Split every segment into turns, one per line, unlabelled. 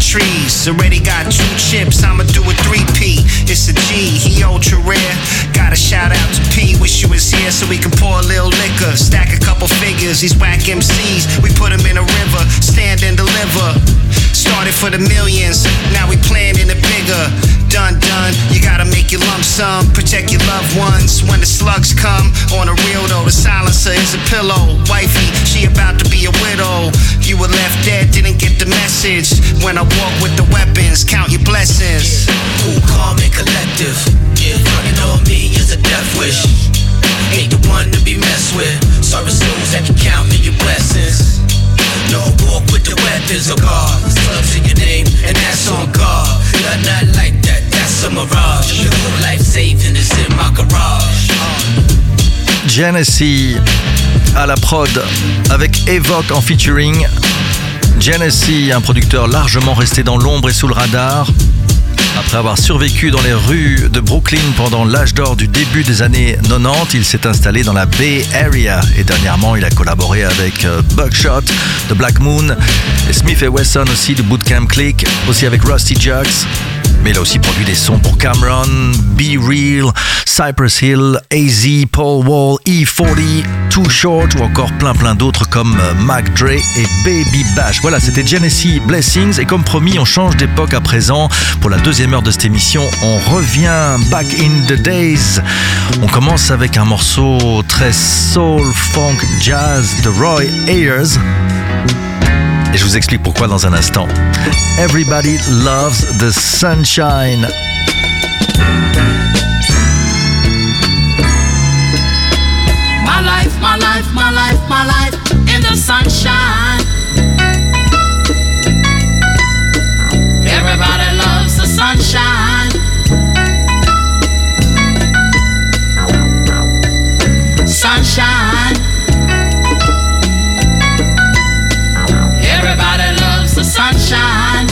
trees. Already got 2 chips, I'ma do a 3P. It's a G, he ultra rare. Got a shout out to P, wish you was here so we can pour a little liquor. Stack a couple figures, these whack MCs, we put them in a river, stand and deliver. Started for the millions, now we planning it bigger. Done, you gotta make your lump sum. Protect your loved ones when the slugs come. On the real though, the silencer is a pillow. Wifey, she about to be a widow. You were left dead, didn't get the message. When I walk with the weapons, count your blessings.
Cool, calm and collective. Running on me is a death wish. Ain't the one to be messed with. Sorry souls that can count me your blessings. No walk with the weapons of God. Slugs in your name, and that's on God. Not like that, that's a mirage. Your life saving is in my garage.
Genesee à la prod avec Evoque en featuring. Genesee, un producteur largement resté dans l'ombre et sous le radar. Après avoir survécu dans les rues de Brooklyn pendant l'âge d'or du début des années 90, il s'est installé dans la Bay Area et dernièrement il a collaboré avec Buckshot de Black Moon et Smith & Wesson aussi de Bootcamp Click, aussi avec Rusty Jugs. Mais il a aussi produit des sons pour Cameron, Be Real, Cypress Hill, AZ, Paul Wall, E40, Too Short ou encore plein d'autres comme Mac Dre et Baby Bash. Voilà, c'était Genesee Blessings et comme promis, on change d'époque à présent. Pour la deuxième heure de cette émission, on revient back in the days. On commence avec un morceau très soul, funk, jazz de Roy Ayers. Et je vous explique pourquoi dans un instant. Everybody loves the sunshine.
My life, my life, my life, my life in the sunshine. Everybody loves the sunshine. Sunshine. Everybody loves the sunshine.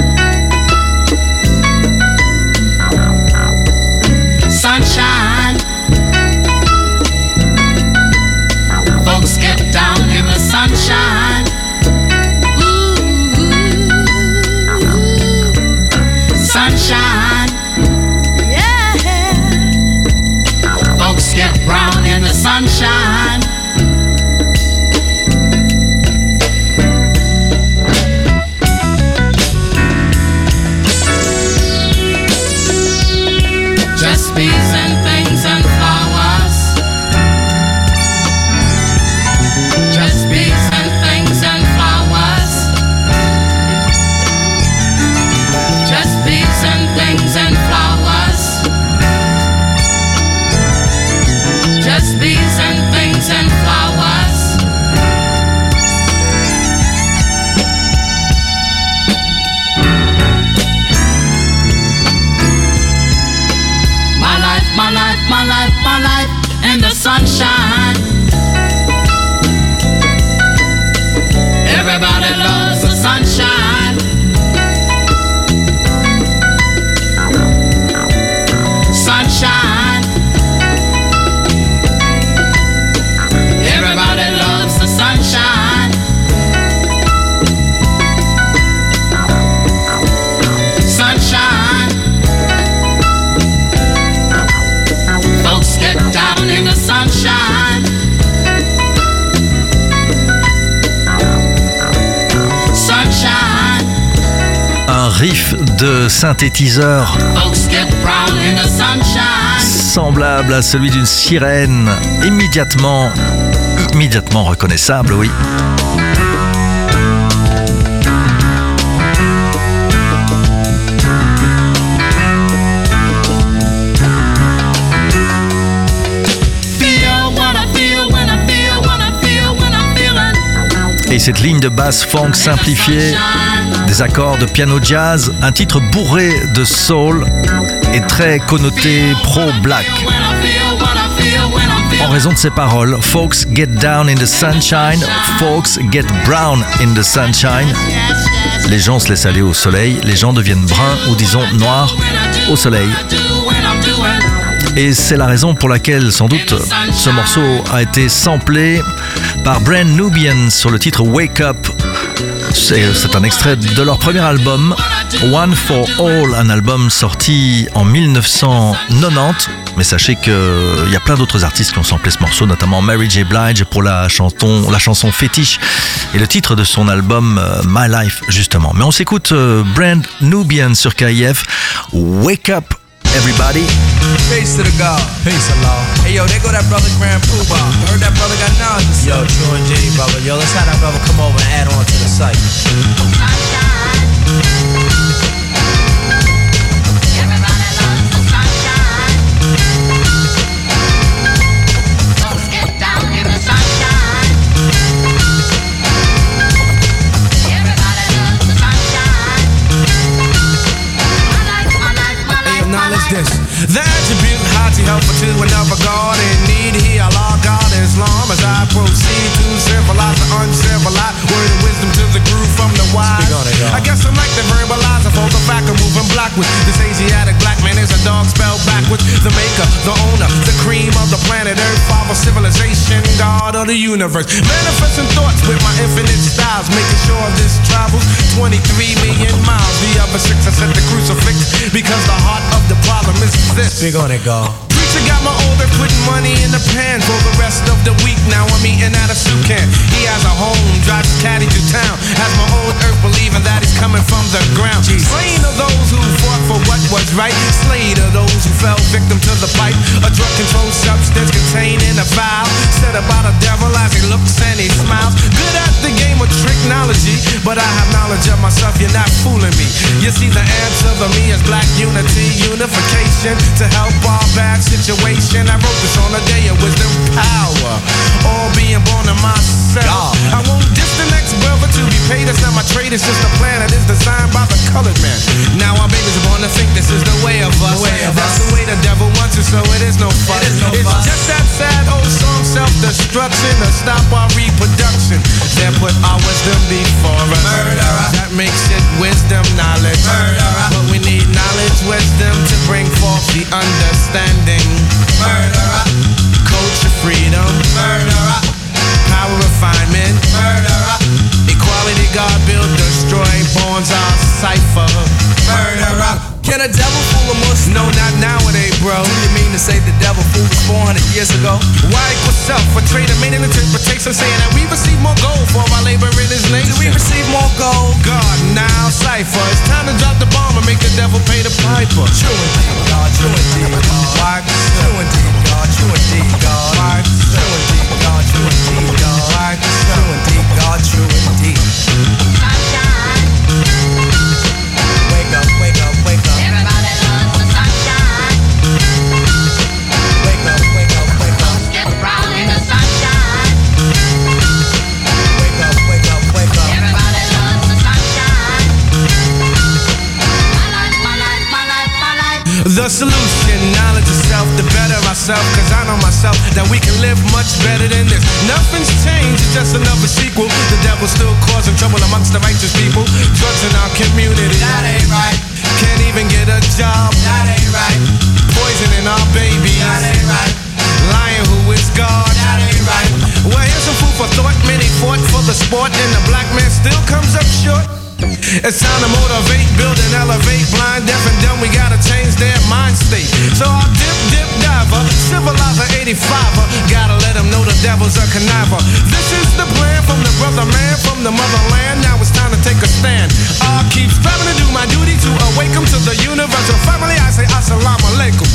Sunshine. Folks get down in the sunshine. Ooh, sunshine. Yeah. Folks get brown in the sunshine. Just bees and things and flowers. Just bees and things and flowers. Just bees and things and flowers. Just bees and things and flowers. My life, my life, my life in the sunshine. Everybody loves the sunshine. Sunshine. Everybody loves the sunshine. Sunshine. Folks get down in the sunshine. Sunshine.
Un riff de synthétiseur
Folks get brown in the sunshine.
semblable à celui d'une sirène, immédiatement reconnaissable, oui. Et cette ligne de basse funk simplifiée, des accords de piano jazz, un titre bourré de soul et très connoté pro-black. En raison de ses paroles, folks get down in the sunshine, folks get brown in the sunshine. Les gens se laissent aller au soleil, les gens deviennent bruns ou disons noirs au soleil. Et c'est la raison pour laquelle, sans doute, ce morceau a été samplé par Brand Nubian sur le titre Wake Up, C'est un extrait de leur premier album, One for All, un album sorti en 1990. Mais sachez qu'il y a plein d'autres artistes qui ont samplé ce morceau, notamment Mary J. Blige pour la chanson Fétiche et le titre de son album My Life, justement. Mais on s'écoute Brand Nubian sur KIF, Wake Up Everybody.
Peace to the God. Peace, Allah. Hey, yo, there go that brother Grand Poobah. Heard that brother got knowledge. Yo, true indeed, brother. Yo, let's have that brother come over and add on to the site.
This. The attribute Haji helper to another God in need. He Allah God Islam as I proceed to civilize the uncivilized. Word of wisdom to the groove from the wise. I guess I'm like the verbalizer for the fact of moving blackwards. This Asiatic black man is a dog spelled backwards. The maker, the owner, the cream of the planet Earth, father civilization, God of the universe. Manifesting thoughts with my infinite styles, making sure this travels 23 million miles. The other six I set the crucifix because the heart of the problem is this.
Big on it, God.
Preacher got my older putting money in the pan for the rest of the week. Now I'm eating out of soup can. He has a home, drives his caddy to town. Has my old earth believing that he's coming from the ground. Slain are those who fought for what was right. Slayed are those who fell victim to the pipe. A drug controlled substance contained in a vial. Said about a devil as he looks and he smiles. Good at the game of tricknology, but I have knowledge of myself, you're not fooling me. You see the answer to me is black unity, unification to help our bad situation. I wrote this on a day of wisdom, power, all being born in myself. I won't diss the next brother to be paid. That's not my trade, it's just a plan that is designed by the colored man. Now our babies are born to think this is the way of us. That's the way the devil wants it, so it is no fun. It's just that sad old song, self-destruction, to stop our reproduction. Then put our wisdom before us. Murderer. That makes it wisdom, knowledge. Murderer. But we need knowledge, wisdom to bring forth the understanding. Murderer. Culture, freedom. Murderer. Power, refinement. Murderer. Equality, God build, destroy, bonds our cipher. Murderer. Can a devil fool a Muslim? No, not nowadays, bro. Do you mean to say the devil fool was 400 years ago? Why equal self? A trade of meaning interpretation saying that we receive more gold for our labor in his nation. Do we receive more gold? God, now cipher. It's time to drop the bomb and make the devil pay the piper. True indeed, God. True indeed, God. Why? True indeed, God. True indeed, God. Why? True indeed, God. True indeed, God. Why? True indeed, God. True indeed. Wake up, wake up, wake up.
Everybody loves the sunshine.
Wake up, wake up, wake up.
Get brown in the sunshine.
Wake up, wake up, wake up.
Everybody loves the sunshine. My life, my life, my life, my life.
The solution, knowledge of self, to better ourselves. Cause I know myself that we can live much better than this. Nothing's changed, it's just another sequel. The devil's still causing trouble amongst the righteous people. Drugs in our community, that ain't right. Can't even get a job, that ain't right. Poisoning our babies, that ain't right. Lying who is God, that ain't right. Well, here's some food for thought. Many fought for the sport and the black man still comes up short. It's time to motivate, build and elevate. Blind, deaf and dumb, we gotta change their mind state. So I'll dip, diver, civilizer 85er. Gotta let them know the devil's a conniver. This is the plan from the brother man, from the motherland. Now it's time to take a stand. I'll keep striving to do my duty to awaken to the universal family. I say assalamu alaikum.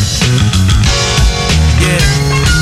Yeah.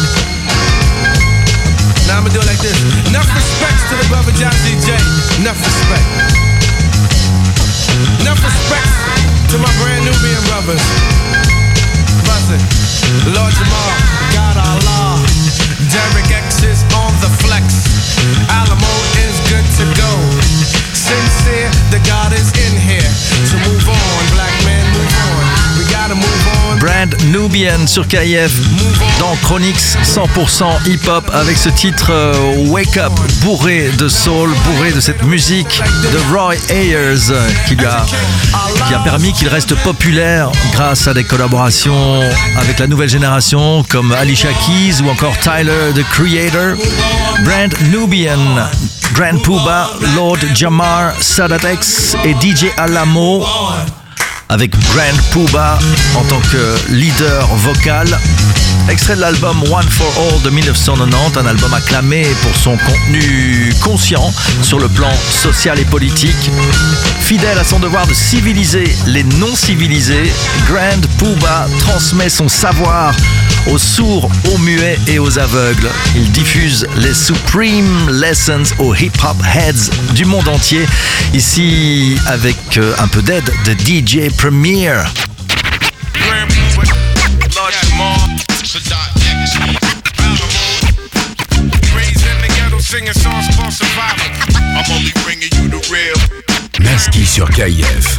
Now I'ma do it like this. Enough respects to the brother John DJ. Enough respect. Enough respect to my brand Nubian brothers. Buzzin', Lord Jamal, God Allah, Derek X is on the flex. Alamo is good to go. Sincere, the God is in here. So move on, black man, move on. We gotta move on.
Brand Nubian sur KIF dans Chronix 100% hip-hop avec ce titre Wake Up, bourré de soul, bourré de cette musique de Roy Ayers qui a permis qu'il reste populaire grâce à des collaborations avec la nouvelle génération comme Alicia Keys ou encore Tyler, The Creator. Brand Nubian Grand Puba, Lord Jamar, Sadat X et DJ Alamo, avec Grand Puba en tant que leader vocal. Extrait de l'album One for All de 1990, un album acclamé pour son contenu conscient sur le plan social et politique. Fidèle à son devoir de civiliser les non-civilisés, Grand Puba transmet son savoir aux sourds, aux muets et aux aveugles. Il diffuse les Supreme Lessons aux hip-hop heads du monde entier. Ici, avec un peu d'aide de DJ Premier.
Lasky sur KIF.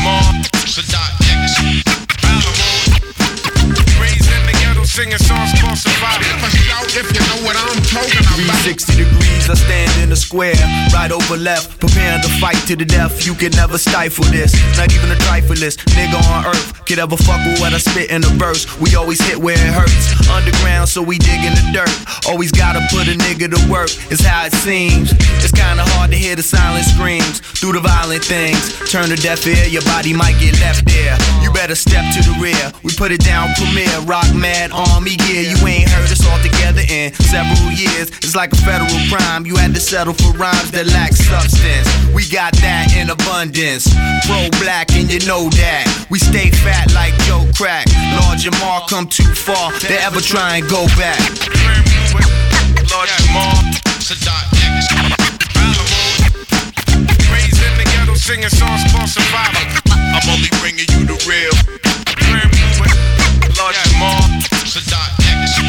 Singing songs for survival. If you know what I'm talking about.
360 degrees, I stand in the square, right over left, preparing to fight to the death. You can never stifle this, not even a trifleist nigga on earth could ever fuck with what I spit in the verse. We always hit where it hurts, underground, so we dig in the dirt. Always gotta put a nigga to work, it's how it seems. It's kinda hard to hear the silent screams through the violent things. Turn a deaf ear, your body might get left there. You better step to the rear. We put it down, Premier, rock mad army gear. You ain't heard us all together in several years. It's like a federal crime. You had to settle for rhymes that lack substance. We got that in abundance. Pro-black and you know that. We stay fat like Joe Crack. Lord Jamar come too far to ever try and go back.
Lord Jamar, Sadat X, raised in the ghetto singing songs for survival. I'm only bringing you the real. Lord Jamar, Sadat X,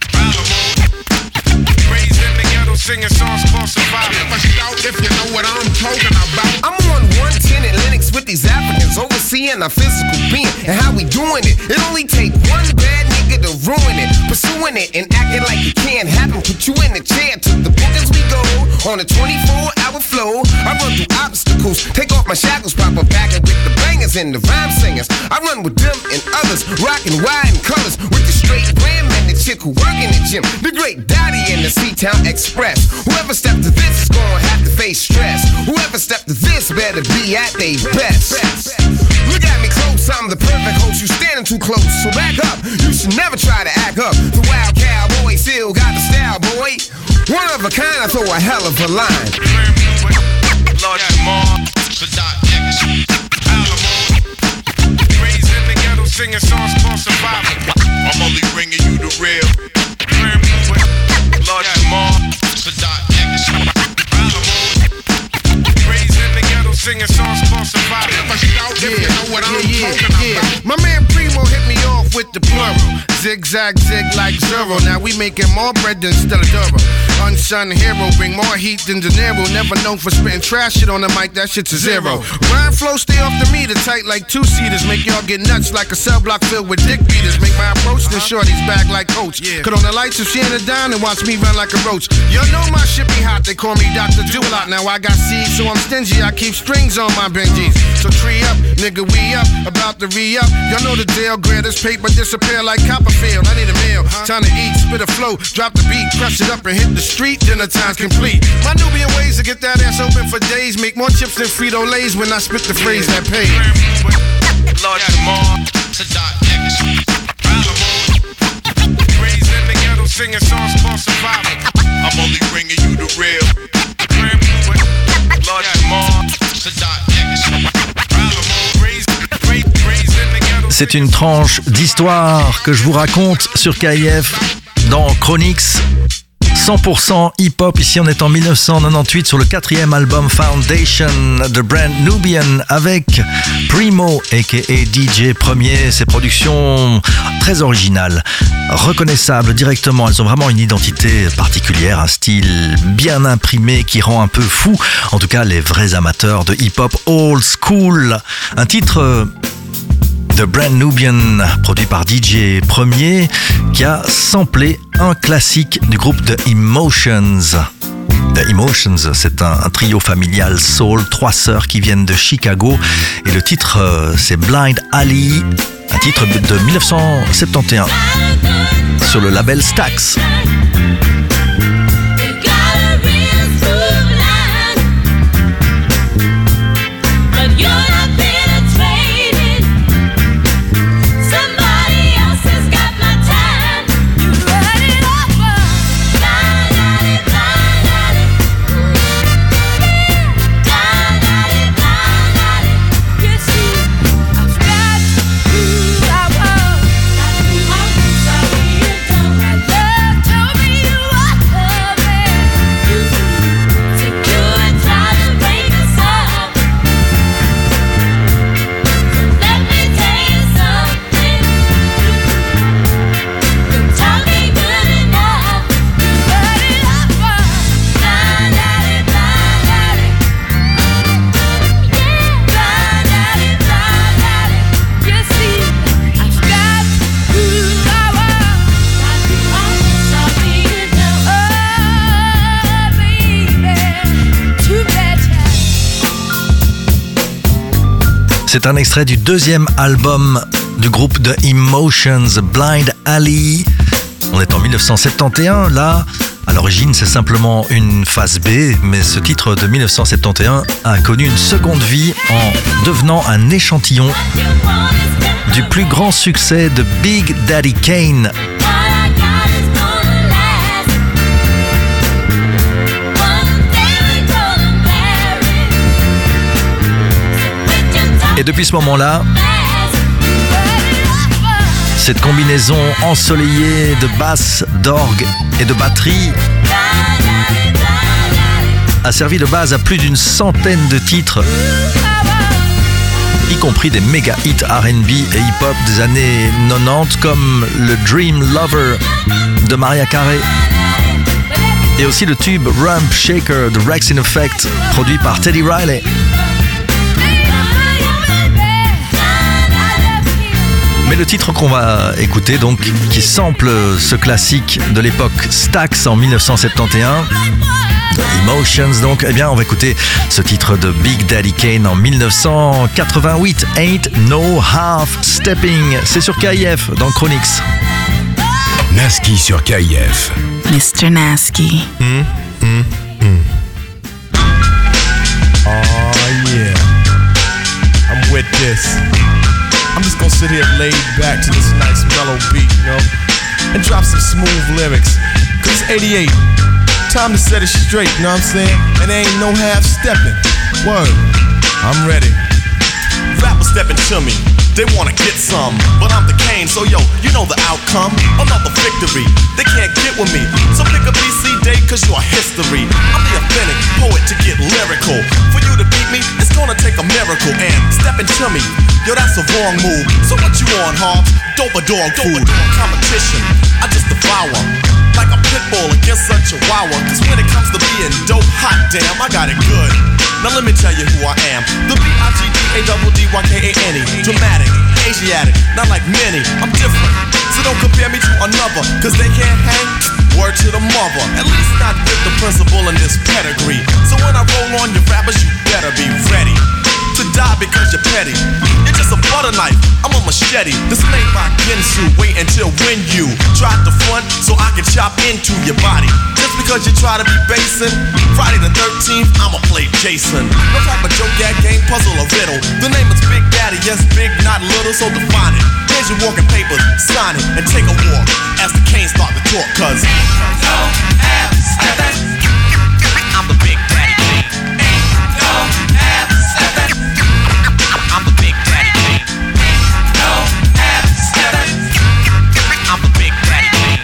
raised in the ghetto singing songs for survival. If you know what I'm talking about.
I'm on 110 at Lennox with these Africans, overseeing our physical being and how we doing it. It only take one bad nigga to ruin it, pursuing it and acting like it can't happen. Put you in the chair to the bookings we go on a 24-hour flow. I run through obstacles, take off my shackles, pop up back and with the bangers and the rhyme singers. I run with them and others, rocking wide in colors with the straight gram and the chick who work in the gym, the great Dottie and the C-Town Express. Whoever stepped to this is gonna have to face stress. Whoever stepped to this better be at their best. Look at me close, I'm the perfect host. You standing too close, so back up. You should never try to act up. The wild cowboy still got the style, boy. One of a kind, I throw a hell of a line.
Lord Jamar, Sadat X, raised in the ghetto singing songs for survival. I'm only bringing you the real. Lord Jamar, Sadat X, raised in the ghetto singing songs for survival. If you know what I'm talking about.
My man Primo hit me off with the plural. Zigzag, zig like Zorro. Now we making more bread than Stella Duro. Unsung hero, bring more heat than De Niro. Never known for spitting trash shit on the mic, that shit's a zero. Rhyme flow stay off the meter, tight like two-seaters. Make y'all get nuts like a cell block filled with dick beaters. Make my approach, then shorty's back like coach. Cut on the lights if she ain't a dime and watch me run like a roach. Y'all know my shit be hot, they call me Dr. Do-A-Lot. Now I got seeds, so I'm stingy, I keep strings on my Benjis. So tree up, nigga, we up, about to re-up. Y'all know the deal, grab this paper, disappear like Copperfield. I need a meal, time to eat, spit a flow, drop the beat, crush it up and hit the street, dinner time's complete. My Nubian ways to get that ass open for days, make more chips than Frito-Lays when I spit the phrase that pays.
Lord Jamar, Sadat X, raised in the ghetto singing songs for survival. I'm only bringing you the real. Lord Jamar, Sadat X, raised in the ghetto.
C'est une tranche d'histoire que je vous raconte sur KIF dans Chronix. 100% hip-hop, ici on est en 1998 sur le 4e album Foundation de Brand Nubian avec Primo aka DJ Premier. Ces productions très originales, reconnaissables directement, elles ont vraiment une identité particulière, un style bien imprimé qui rend un peu fou, en tout cas les vrais amateurs de hip-hop old school. Un titre de Brand Nubian, produit par DJ Premier, qui a samplé un classique du groupe The Emotions. The Emotions, c'est un trio familial soul, 3 sœurs qui viennent de Chicago, et le titre c'est Blind Ali, un titre de 1971 sur le label Stax.
You got a real smooth life.
C'est un extrait du deuxième album du groupe The Emotions, Blind Alley. On est en 1971, là, à l'origine c'est simplement une phase B, mais ce titre de 1971 a connu une seconde vie en devenant un échantillon du plus grand succès de Big Daddy Kane. Et depuis ce moment-là, cette combinaison ensoleillée de basse, d'orgue et de batterie a servi de base à plus d'une centaine de titres, y compris des méga hits R&B et hip-hop des années 90 comme le Dream Lover de Mariah Carey et aussi le tube Rump Shaker de Wreckx-n-Effect produit par Teddy Riley. Mais le titre qu'on va écouter, donc, qui sample ce classique de l'époque Stax en 1971, Emotions, donc, eh bien, on va écouter ce titre de Big Daddy Kane en 1988, Ain't No Half Stepping. C'est sur KIF dans Chronix.
Nasky sur KIF.
Mr. Nasky.
Oh yeah, I'm with this. I'm just gonna sit here laid back to this nice mellow beat, you know, and drop some smooth lyrics. Cause it's 88, time to set it straight, you know what I'm saying? And there ain't no half stepping. Word, I'm ready. Rappers stepping to me, they wanna get some, but I'm the Kane, so yo, you know the outcome. Another victory, they can't get with me, so pick a BC date cause you're history. I'm the authentic poet to get lyrical. For you to beat me, it's gonna take a miracle. And stepping to me, yo, that's a wrong move. So what you on, Hobbs? Dope or dog food? Competition, I just devour like a pit bull against a chihuahua. Cause when it comes to being dope, hot damn, I got it good. Now let me tell you who I am. The B-I-G-D-A-D-D-Y-K-A-N-E. Dramatic, Asiatic, not like many, I'm different. So don't compare me to another, cause they can't hang. Word to the mother, at least not with the principal in this pedigree. So when I roll on your rappers, you better be ready to die because you're petty. You're just a butter knife, I'm a machete. This made by Ginsu, wait until when you try to front so I can chop into your body. Just because you try to be basing, Friday the 13th, I'ma play Jason. No type of joke, gag, game, puzzle, or riddle. The name is Big Daddy, yes, big, not little, so define it. Here's your walking papers, sign it, and take a walk as the Canes start to talk, cause ain't no half stepping. I'm the Big Daddy King. Ain't no half stepping. I'm the Big Daddy King. Ain't no half stepping. I'm the Big Daddy King.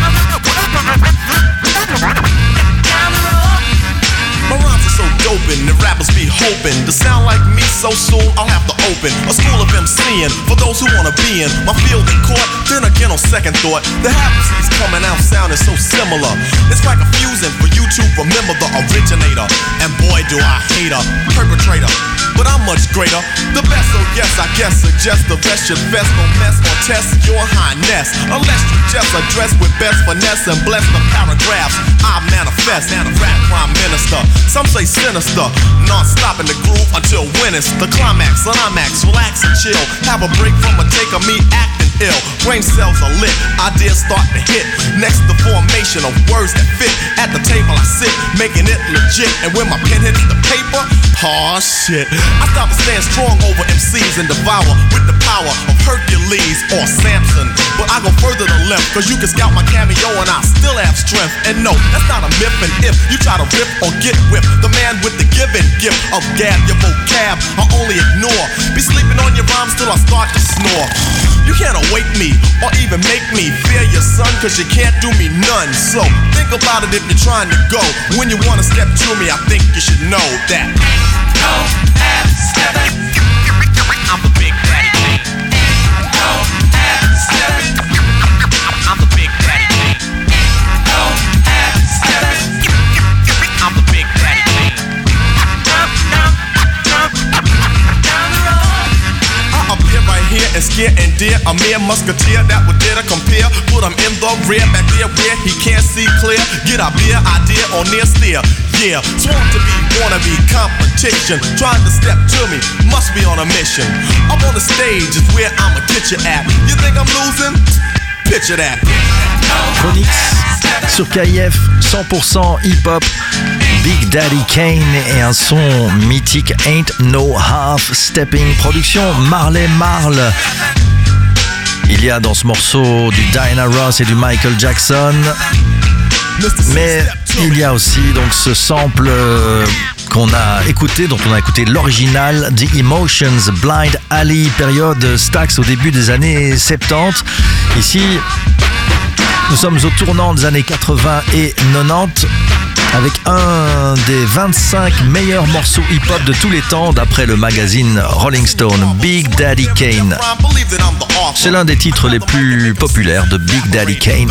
My rhymes are so dopin', the rappers be hoping to sound like me so soon I'll have to open a school of MCing for those who wanna be in my field in court. Then again on second thought, the half-C's coming out sounding so similar. It's like a fusion for you to remember the originator. And boy do I hate a perpetrator, but I'm much greater. The best, so yes, I guess suggest the rest should best don't mess or test your highness, unless you just address with best finesse and bless the paragraphs I manifest. Rap prime minister, some say sinister, non-stop in the groove until when it's the climax. Climax, relax and chill, have a break from a take of me acting ill. Brain cells are lit, ideas start to hit. Next the formation of words that fit. At the table I sit, making it legit. And when my pen hits the paper, oh shit, I stop to stand strong over MCs and devour with the power of Hercules or Samson. But I go further to left, cause you can scout my cameo and I still have strength. And no, that's not a myth. And if you try to rip or get whipped, the man with the given gift of gab, your vocab I only ignore. Be sleeping on your rhymes till I start to snore. You can't awake me or even make me fear your son, cause you can't do me none. So think about it if you're trying to go. When you wanna step to me, I think you should know that ain't no half stepping. I'm the Big Daddy King. Ain't no half stepping. I'm the Big Daddy King. Ain't no half stepping. I'm the Big Daddy King. Down the road. I appear right here and
scare and dare a mere musketeer that would dare to compare. Put him in the rear, back there where he can't see clear. Get a beer idea or near steer. Yeah, sworn to be, wanna be competition. Trying to step to me, must be on a mission. Up on the stage is where I'ma get you at. You think I'm losing? Picture that.
Chronix sur KIF, 100% hip-hop. Big Daddy Kane et un son mythique Ain't No Half Stepping. Production Marley Marl. Il y a dans ce morceau du Diana Ross et du Michael Jackson. Mais il y a aussi donc ce sample qu'on a écouté, dont on a écouté l'original, The Emotions, Blind Alley, période Stax au début des années 70. Ici, nous sommes au tournant des années 80 et 90 avec un des 25 meilleurs morceaux hip-hop de tous les temps d'après le magazine Rolling Stone, Big Daddy Kane. C'est l'un des titres les plus populaires de Big Daddy Kane.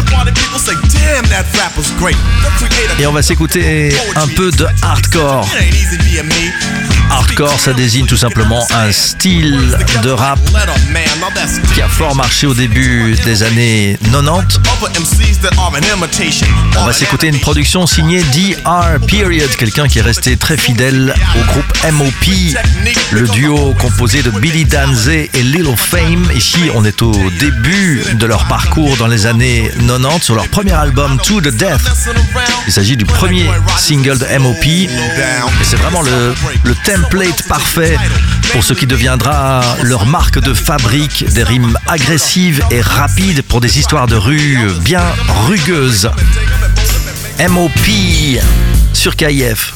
Et on va s'écouter un peu de hardcore. Hardcore, ça désigne tout simplement un style de rap qui a fort marché au début des années 90. On va s'écouter une production signée DR Period, quelqu'un qui est resté très fidèle au groupe MOP, le duo composé de Billy Danze et Lil Fame. Ici, on est au début de leur parcours dans les années 90 sur leur premier album To The Death. Il s'agit du premier single de MOP et c'est vraiment le template parfait pour ce qui deviendra leur marque de fabrique, des rimes agressives et rapides pour des histoires de rue bien rugueuses. MOP sur KIF.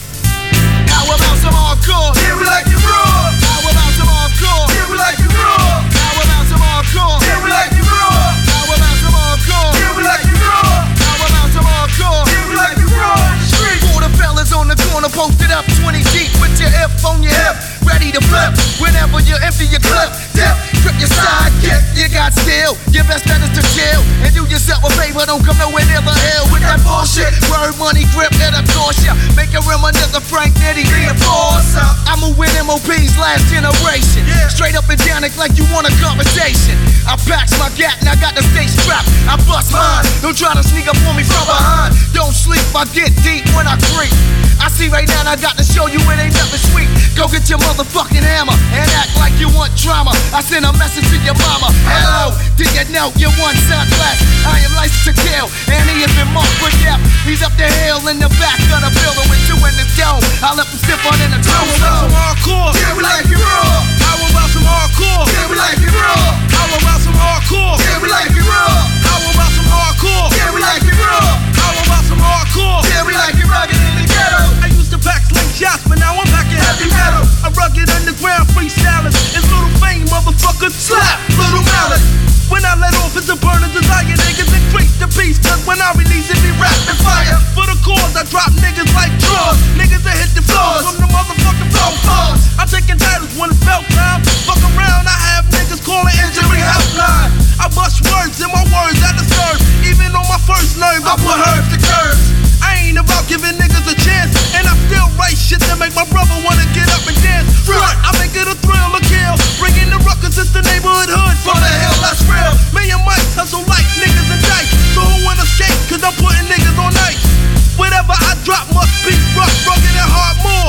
Posted up 20 deep with your F on your hip, ready to flip whenever you empty your clip. Dip, grip your sidekick, you got steel. Your best bet is to chill and do yourself a favor. Don't come nowhere near the hell with that bullshit. Word, money, grip, it'll cost ya. Make a rim another Frank Nitty, be a force. I'm a win MOP's last generation. Straight up and down it like you want a conversation. I packs my gat and I got the stay strapped. I bust mine, don't try to sneak up on me from behind. Don't sleep, I get deep when I creep. I see right now and I got to show you it ain't nothing sweet. Go get your motherfucking hammer and act like you want drama. I send a message to your mama. Hello, did you know you one son less? I am licensed to kill and he has been marked for death. He's up the hill in the back of the building with two in the dome. I left him stiff on in the dome.
How about some hardcore?
Yeah, we like it raw.
How about some hardcore?
Yeah, we like it raw.
How about some hardcore?
Yeah, we like it raw.
How about some hardcore?
Yeah, we like it raw.
How about some hardcore?
Yeah, we like it rugged in the ghetto.
I used to pack slingshots, but now I'm packing heavy metal. I rugged underground freestylers. It's Little Fame, motherfucker. Slap, Little Mallet. When I let off, it's a burning desire. Niggas increase the beast, cause when I release it, be rapid fire. For the cause, I drop niggas like drawers. Niggas that hit the floors from the motherfucking floors. I'm taking titles when it's belt time. Fuck around, I have niggas calling injury helpline. I bust words in my words I disturb. Even on my first nerve, I put herbs to curves. I ain't about giving niggas a chance, and I still write shit that make my brother wanna get up and dance. Front, I make it a thrill, a kill. Bringing the ruckus, it's the neighborhood hood. From the hill, that's real. Me and Mike hustle like niggas and dice. So who wanna escape? Cause I'm putting niggas on ice. Whatever I drop must be rough, rugged and hard more.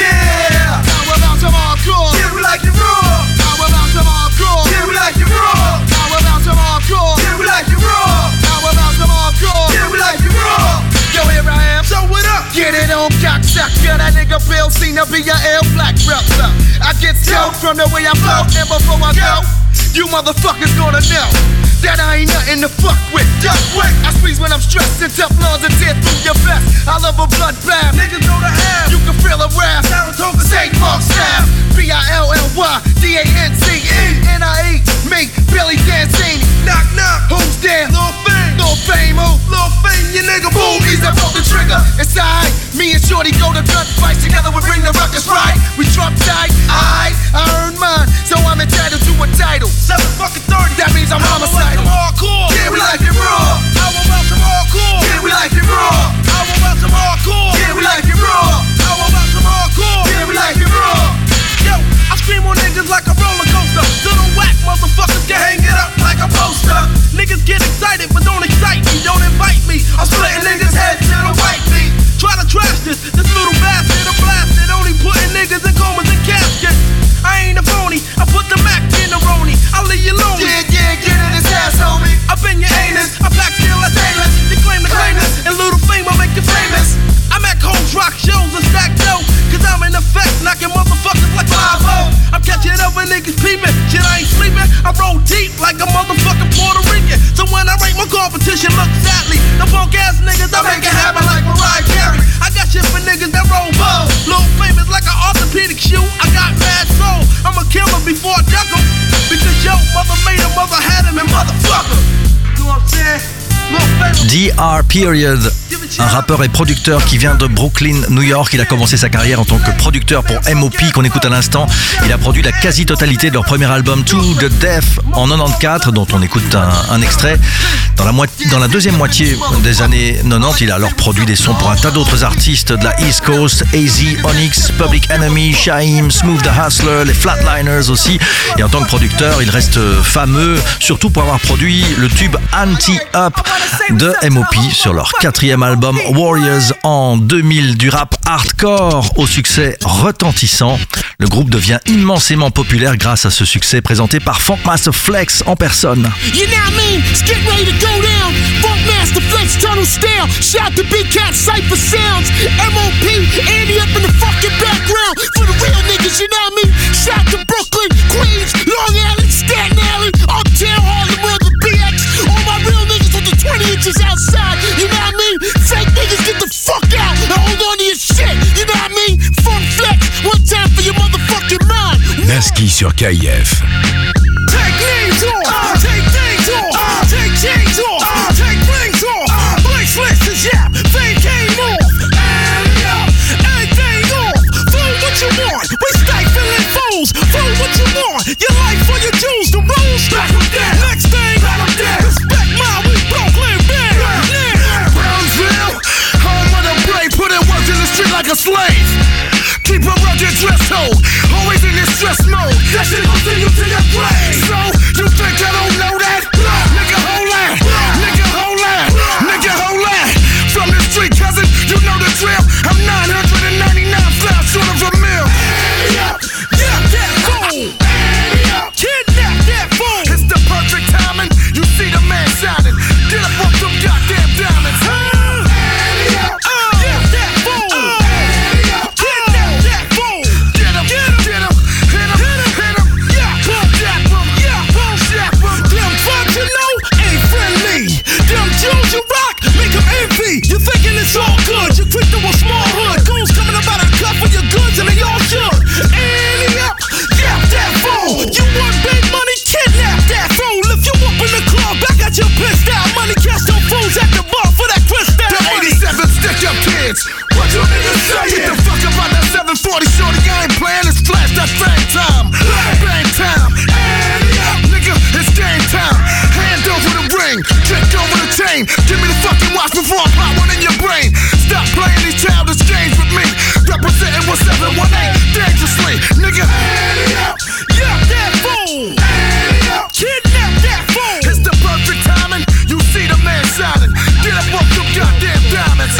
Yeah! How about some hardcore? Yeah, we like it raw. How about some hardcore? Yeah, we like it raw. How about some hardcore? Yeah, we like it raw. How about some hardcore? Yeah, we like it raw. Yo, here I am.
So what up?
Get it on, cocksucker. That nigga Bill seen to be a L black brother. I get stoked from the way I flow, and before I go, you motherfuckers gonna know that I ain't nothing to fuck with. Duck quick. I squeeze when I'm stressed and tough lawns and tear through your vest. I love a bloodbath.
Niggas know the half.
You can feel a wrath.
Saratoga
St. Mark staff. BILLYDANCE. Me, Billy Dancini.
Knock, knock.
Who's there?
Lil Fame.
Lil Fame, who?
Lil Fame, you nigga.
Boom, he's up on the trigger. It's alright. Me and Shorty go to gunfights together. We bring the ruckus right. We drop tight. I earned mine, so I'm entitled to a title.
7-30.
That means I'm homicidal.
Hardcore.
Yeah, we like it raw.
How about some hardcore?
Yeah, we like it raw.
How about some hardcore?
Yeah, we like it raw.
How about some hardcore?
Yeah, we like
I roll deep like a motherfucking Puerto Rican. So when I rate my competition, look sadly. The punk ass niggas, I make it happen like Mariah Carey. I got shit for niggas that roll bow. Little famous like an orthopedic shoe. I got mad soul. I'm a killer before I duck 'em. Because yo, mother made him, mother had him, and motherfucker. You know what I'm saying?
DR Period, un rappeur et producteur qui vient de Brooklyn, New York. Il a commencé sa carrière en tant que producteur pour M.O.P. qu'on écoute à l'instant. Il a produit la quasi-totalité de leur premier album To The Death en 94, dont on écoute un extrait. Dans la deuxième moitié des années 90, il a alors produit des sons pour un tas d'autres artistes de la East Coast, AZ, Onyx, Public Enemy, Shaim, Smooth the Hustler, les Flatliners aussi. Et en tant que producteur, il reste fameux, surtout pour avoir produit le tube Anti-Up de M.O.P. sur leur quatrième album Warriors en 2000. Du rap hardcore au succès retentissant, le groupe devient immensément populaire grâce à ce succès présenté par Funkmaster Flex en personne.
You know what I mean? It's getting ready to go down. Funkmaster Flex, Tunnel Stare. Shout to Big Cat Cypher Sounds. M.O.P. Andy up in the fucking background. For the real niggas, you know what I mean? Shout to Brooklyn, Queens, Long Island, Staten Island, Uptown, Harlem, World, BX. All my real niggas with the 20 inches outside. You know what I mean? Fake niggas, get the fuck out and hold on to your shit. You know what I mean? Funk Flex, one time for your motherfucking mind.
Nasky sur KIF.
Take names off, take things off, take chains off, take rings off. Blake's list is yap, fame came off. Anything off, flow what you want. We stifling foes, flow what you want. Your life for your jewels, the rules. Stack them down. Next thing, respect mine, we Brooklyn band. Brownsville, home of the brave, put in work in the street like a slave. Keep a rugged dress code, always in this stress mode. That shit gon' send you to your grave. So, you think I don't know that? Nigga, hold that. Nigga, hold that. Nigga, hold that. From the street, cousin, you know the drill. I'm 999 flies short of a mill. Yeah, that fool. Kidnap that fool. It's the perfect timing. You see the man shining. Get up off them goddamn diamonds. You thinking it's all good? You quick to a small hood. Goons coming up out of the cup for your goods and they all should. Andy up, yap that fool. You want big money? Kidnap that fool. If you up in the club, back at your pissed out money. Catch them fools at the bar for that crystal money. The 87 stick up kids. What you niggas saying? Get the fuck up out that 740 shorty. I ain't playing. It's flash. That's bang time. Bang time. Andy up, nigga. It's game time. Hand over the ring. Kick over the chain. Give me the fucking watch before I pop one in your brain. Stop playing these childish games with me. Representing 1718 dangerously, nigga. Yeah, that fool. Kidnap that fool. It's the perfect timing. You see the man shining. Get up off them goddamn diamonds.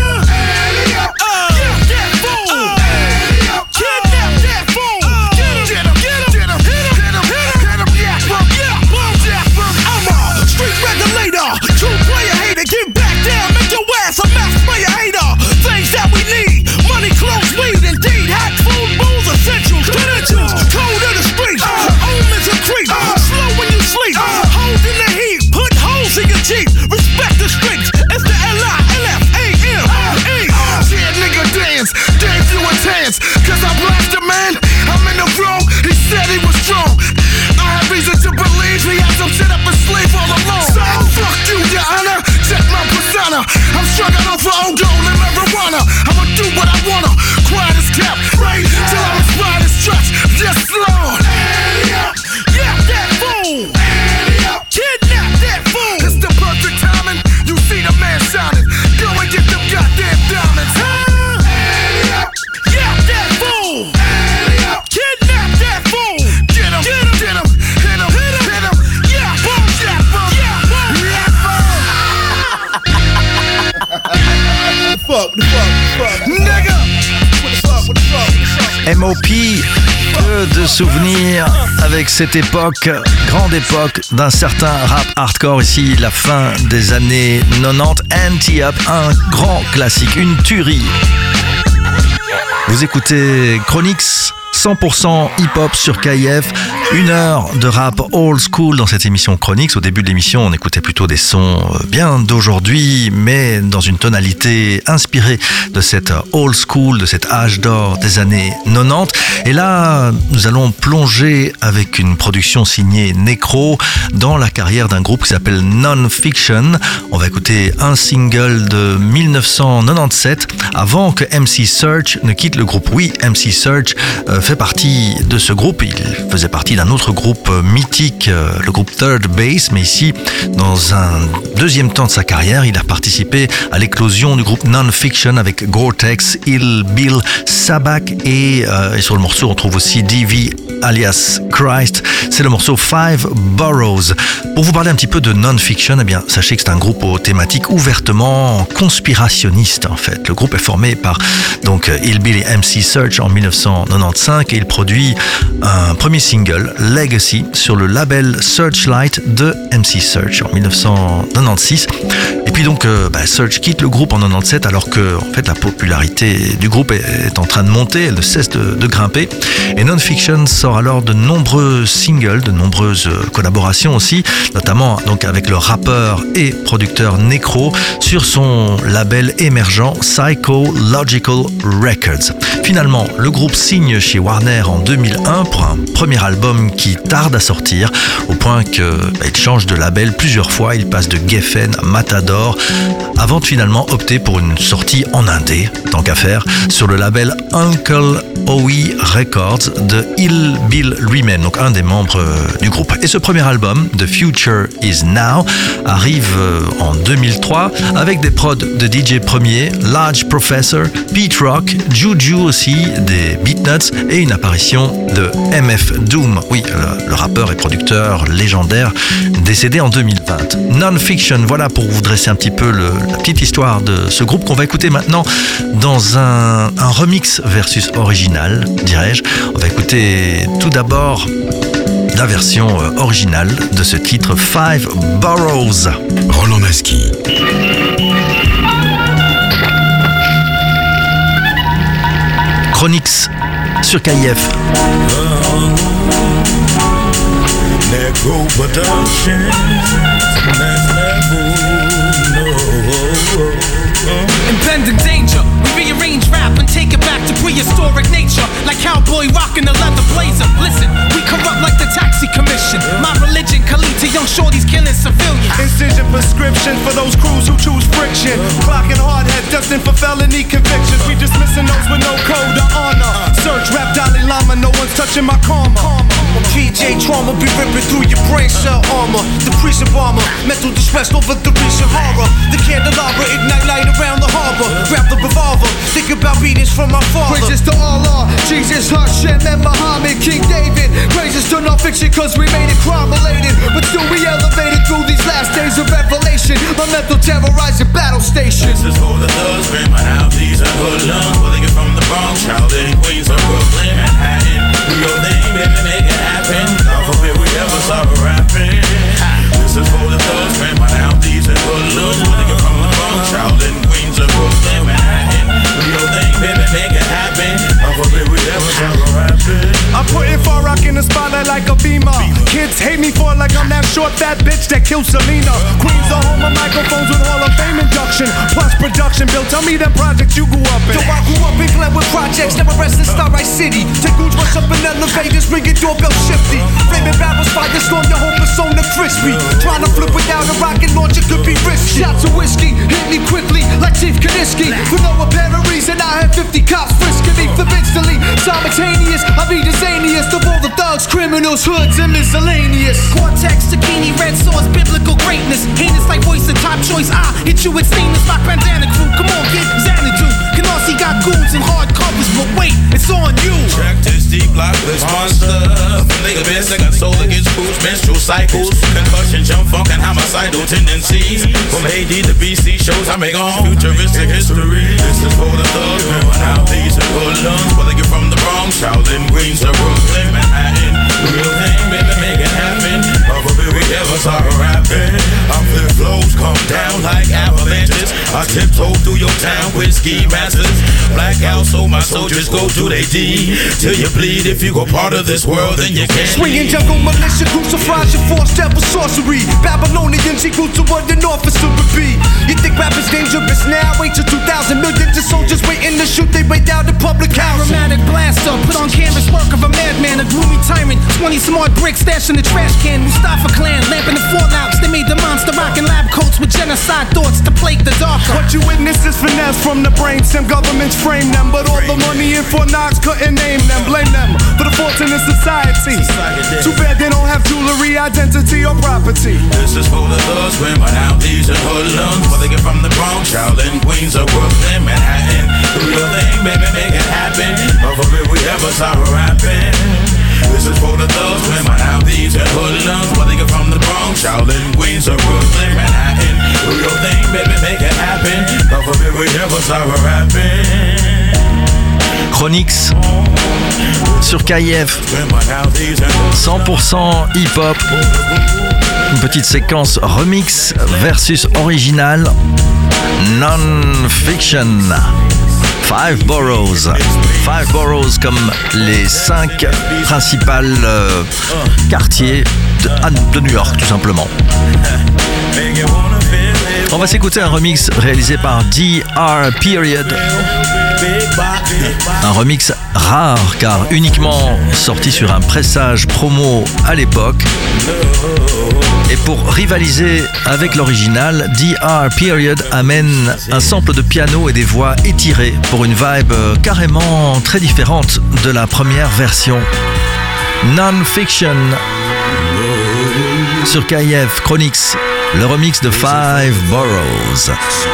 Yeah, that fool. Kidnap that fool. Get him, get him, get him, hit him, hit him, hit him, yeah, bum, yeah, bum, yeah, bum. I'm a street regulator, true player hater. Get back down, make your ass a mass player hater. Things that we need, money, clothes, weed, indeed. Hat, food, booze, essentials, credentials, code of the streets. Omens of creep, slow when you sleep. Hold in the heat, put holes in your Jeep. Respect the streets, it's the L-I-L-F-A-M-E. Yeah, nigga, dance, dance you a chance. Cause I blast a man, I'm in the wrong. He said he was strong. I have reason to believe he had some shit up his sleeve all along. So fuck you, your honor. Check my persona. I'm struggling off for old gold and marijuana. I'ma do what I wanna. Quiet as kept, right? Till I'm inspired as stretch. Yes, Lord. Yeah, that fool. Kidnap that fool. It's the perfect timing. You see the man shining. Go and get them goddamn diamonds. Yeah, that fool. Kidnap that fool. Get him, get him, get him. Hit him, hit him, hit him. Yeah, boom, yeah, boom, yeah, boom, yeah, boom. Fuck, nigga.
M.O.P. Que de souvenirs avec cette époque, grande époque d'un certain rap hardcore. Ici, la fin des années 90. Anti-Up, un grand classique, une tuerie. Vous écoutez Chronix, 100% hip-hop sur KIF. Une heure de rap old school dans cette émission Chronix. Au début de l'émission, on écoutait plutôt des sons bien d'aujourd'hui, mais dans une tonalité inspirée de cette old school, de cet âge d'or des années 90. Et là, nous allons plonger avec une production signée Necro dans la carrière d'un groupe qui s'appelle Non-Fiction. On va écouter un single de 1997 avant que MC Serch ne quitte le groupe. Oui, MC Serch fait partie de ce groupe. Il faisait partie d'un autre groupe mythique, le groupe Third Base, mais ici, dans un deuxième temps de sa carrière, il a participé à l'éclosion du groupe Non-Fiction avec Gore-Tex, Ill Bill, Sabak et sur le morceau on trouve aussi DV alias Christ. C'est le morceau Five Boroughs. Pour vous parler un petit peu de Non-Fiction, eh bien, sachez que c'est un groupe aux thématiques ouvertement conspirationnistes en fait. Le groupe est formé par donc Ill Bill et MC Serch en 1995 et il produit un premier single, Legacy, sur le label Searchlight de MC Serch en 1996. Et puis donc Serch quitte le groupe en 97 alors que en fait la popularité du groupe est en train de monter, elle ne cesse de grimper. Et Non-Fiction sort alors de nombreux singles, de nombreuses collaborations aussi, notamment donc avec le rappeur et producteur Necro sur son label émergent Psychological Records. Finalement, le groupe signe chez Warner en 2001 pour un premier album qui tarde à sortir, au point qu'il change de label plusieurs fois. Il passe de Geffen à Matador, avant de finalement opter pour une sortie en indé, tant qu'à faire, sur le label Uncle Owie Records de Ill Bill lui-même, donc un des membres du groupe. Et ce premier album, The Future Is Now, arrive en 2003 avec des prods de DJ Premier, Large Professor, Pete Rock, Juju aussi, des Beatnuts et une apparition de MF Doom, oui, le rappeur et producteur légendaire décédé en 2020. Non-Fiction, voilà pour vous dresser un petit peu la petite histoire de ce groupe qu'on va écouter maintenant dans un remix versus original, dirais-je. On va écouter tout d'abord la version originale de ce titre Five Boroughs.
Roland Maski.
Chronix sur KIF.
Necro Productions, next level, no.
Impending danger, we rearrange rap and take it back to prehistoric nature, like cowboy rocking the leather blazer. Listen, we corrupt like the taxi commission. My religion, Khalid to young shorties killing civilians.
Incision prescription for those crews who choose friction. Clocking hard heads destined for felony convictions. We dismissing those with no code or honor. Search rap Dalai Lama, no one's touching my karma. PJ trauma be ripping through your brain cell armor. The priest bomber, mental distress over the recent horror. The candelabra ignite light around the harbor. Grab the revolver, think about beatings from my father.
Praises to Allah, Jesus, Hashem, and Muhammad, King David. Praises to non-fiction cause we made it crime-related. But still we elevated through these last days of revelation. My mental terrorizing battle stations.
This is for the thugs, screaming out these are hoodlums. Pulling it from the Bronx, Charlotte, Queens, or Brooklyn, Manhattan. Do your thing, baby, make it happen. God forbid we ever stop rapping. This is for the thugs, screaming out these are hoodlums. Pulling it from the Bronx, Charlotte, Queens, or Brooklyn, Manhattan. Do your thing, baby, make it happen. God forbid we ever stop rapping.
I'm putting Far Rock in the spotlight like a beamer. Kids hate me for it like I'm that short fat bitch that killed Selena. Queens are home of microphones with Hall of Fame induction. Plus production, Bill, tell me that project you grew up in.
Yo, I grew up in Glenwood Projects, never rest in Starlight City. Take goosebumps up in elevators, ringing doorbell shifty. Flaming barrels, fire storm, your whole persona crispy. Trying to flip without a rocket launcher could be risky. Shots of whiskey, hit me quickly like Chief Kaniski. For no apparent reason, I had 50 cops frisking me. Flip instantly, simultaneous, I be the zaniest of all the thugs, criminals, hoods, and miscellaneous.
Cortex, zucchini, red sauce, biblical greatness. Heinous like voice of top choice. I hit you with stainless like bandana crew. Come on, kid, Xanadu. Canarsie got goons and hard covers, but wait, it's on you.
Track this deep block, this monster. Nigga best, I got soul against boost, menstrual cycles, concussion, jump funk, and homicidal tendencies. From AD to BC shows, I make on futuristic history. This is for the thugs, man. Now these are hoodlums, whether you're from the Bronx, Charlotte, Queens, or Brooklyn, Manhattan. Real thing, baby, make it happen. Probably we ever start rapping. I flip flows, come come down like avalanches. I tiptoe through your town with ski masters. Blackout, so my soldiers go do they deed. Till you bleed, if you go part of this world, then you can't.
Swinging jungle militia crucifies your force, devil sorcery. Babylonians equal to what an officer would be. You think rap is dangerous now? Wait till 2,000 millions of soldiers waiting to shoot their way down the public house.
Aromatic blaster, put on canvas work of a madman, a gloomy tyrant. 20 smart bricks stashed in the trash can. Mustafa clan, lamp in the fallouts. They made the monster rockin' lab coats with genocide thoughts to plague the darker.
What you witness is finesse from the brain. Some governments frame them, but all the money in Fort Knox couldn't name them. Blame them for the fortune in society. Too bad they don't have jewelry, identity, or property.
This is for the thugs, women, outlaws, and hoodlums. Whether they get from the Bronx, Charlotte, Queens, or Brooklyn, Manhattan. Do your thing, baby, make it happen. Love of it, we ever saw rapping. This is for the thugs, women, outlaws, and hoodlums. Whether they get from the Bronx, Charlotte, Queens, or Brooklyn, Manhattan. Do your thing, baby, make it happen. Love of it, we ever saw rapping.
Chronix sur KIF, 100% hip-hop. Une petite séquence remix versus original. Non-fiction. Five boroughs. Five boroughs comme les 5 principales quartiers de New York, tout simplement. On va s'écouter un remix réalisé par DR Period. Un remix rare car uniquement sorti sur un pressage promo à l'époque. Et pour rivaliser avec l'original, DR Period amène un sample de piano et des voix étirées pour une vibe carrément très différente de la première version. Non-fiction sur KIF Chronix. Le remix de Five Boroughs.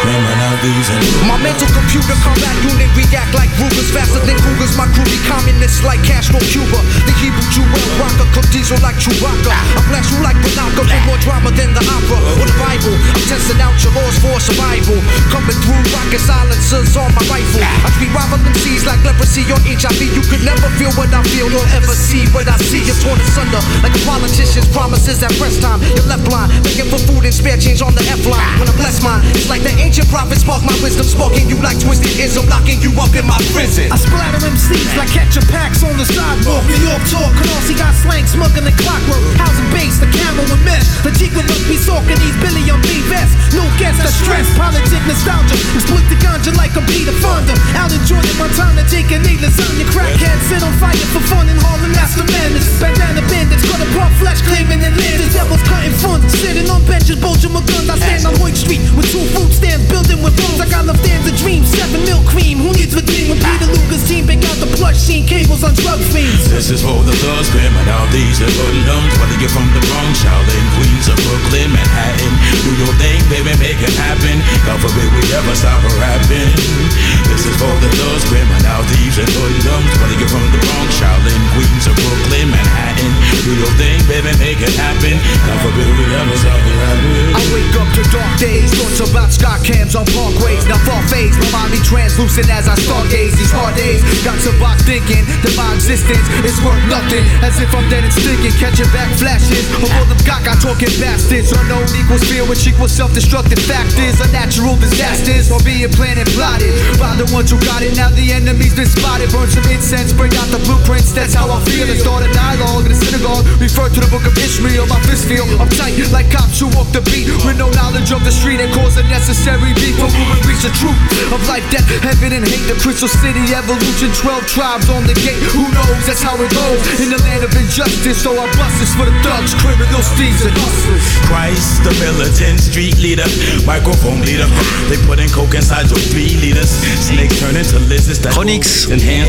My mental computer combat unit react like Rugers, faster than Cougars. My crew be communists like Castro, Cuba. The Hebrew Jewel rocker, cook diesel like Chewbacca. I blast you like Blanco, with more drama than the opera or the Bible. I'm testing out your laws for survival. Coming through rocket silencers on my rifle. I treat rivaling seas like leprosy or HIV. You could never feel what I feel or ever see what I see. You're torn asunder like a politician's promises at press time. You're left blind, begging for food and spare change on the F-line. When I bless mine, it's like the ancient prophets spark my wisdom, sparking you like twisted ism, locking you up in my prison.
I splatter MCs like ketchup packs on the sidewalk. New York talk, Canarsie got slang, smuggling the clockwork. Housing base, the camel with mesh. The Chico look be soaking these Billy on B-Vest. No guess the stress, politic nostalgia. Exploit the ganja like a Peter Fonda. Out in Jordan, Montana, taking a lasagna. Crackheads sit on fire for fun in Harlem, that's the madness. Bandana bandits, cut apart flesh, claiming and land. The devil's cutting fun, sitting on benches, bulging with guns. I stand on Hoyt Street with 2 food stands, building with rooms. I got love dams and dreams, 7 milk cream. Who needs redeem when Peter Luger's team bang out the plush scene, cables on drug fiends?
This is for the thugs, criminalities, and hoodlums. Whether you're from the Bronx, Charlotte, Queens, or Brooklyn, Manhattan. Do your thing, baby, make it happen. God forbid we ever stop rapping. This is for the thugs, criminalities, and hoodlums. Whether you're from the Bronx, Charlotte, Queens, or Brooklyn, Manhattan. Do your thing, baby, make it happen. God forbid we ever stop rapping.
I wake up to dark days, thoughts about sky cams on parkways. Now far phase, my mind be translucent as I stargaze. These hard days got to box thinking that my existence is worth nothing. As if I'm dead and stinking, catching back flashes of all them gaga talking bastards. Unknown equals fear, which equals self-destructive factors. Unnatural disasters are being planned and plotted by the ones who got it. Now the enemy's been spotted. Burn some incense, bring out the blueprints. That's how I feel. And start a dialogue in the synagogue. Refer to the book of Ishmael. My fist feel uptight like cops who walk the beat with no knowledge of the street and cause unnecessary beef. But we will reach the truth of life, death, heaven, and hate. The Crystal City evolution, 12 tribes on the gate. Who knows? That's how it goes in the land of injustice. So I bust this for the thugs, criminals, thieves, and hustlers.
Christ, the militant street leader, microphone leader. They put in coke inside your 3 liters. Snake turn into lizards.
Chronix,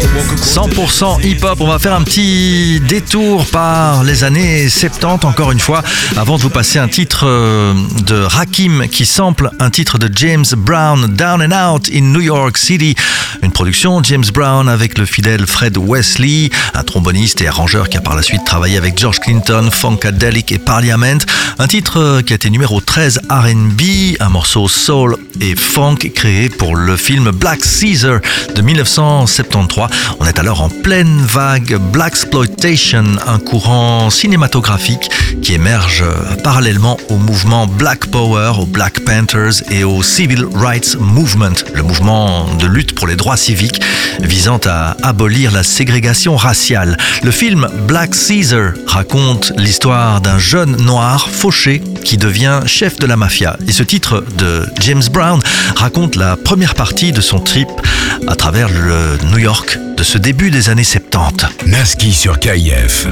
100% hip-hop. On va faire un petit détour par les années 70 encore une fois, avant de vous passer un titre de Rakim qui sample un titre de James Brown, Down and Out in New York City. Une production James Brown avec le fidèle Fred Wesley, un tromboniste et arrangeur qui a par la suite ensuite travaillé avec George Clinton, Funkadelic et Parliament. Un titre qui a été numéro 13 R&B, un morceau soul et funk créé pour le film Black Caesar de 1973. On est alors en pleine vague Blaxploitation, un courant cinématographique qui émerge parallèlement au mouvement Black Power, aux Black Panthers et au Civil Rights Movement, le mouvement de lutte pour les droits civiques visant à abolir la ségrégation raciale. Le film Black Caesar raconte l'histoire d'un jeune noir fauché qui devient chef de la mafia. Et ce titre de James Brown raconte la première partie de son trip à travers le New York de ce début des années 70.
Naski sur KIF.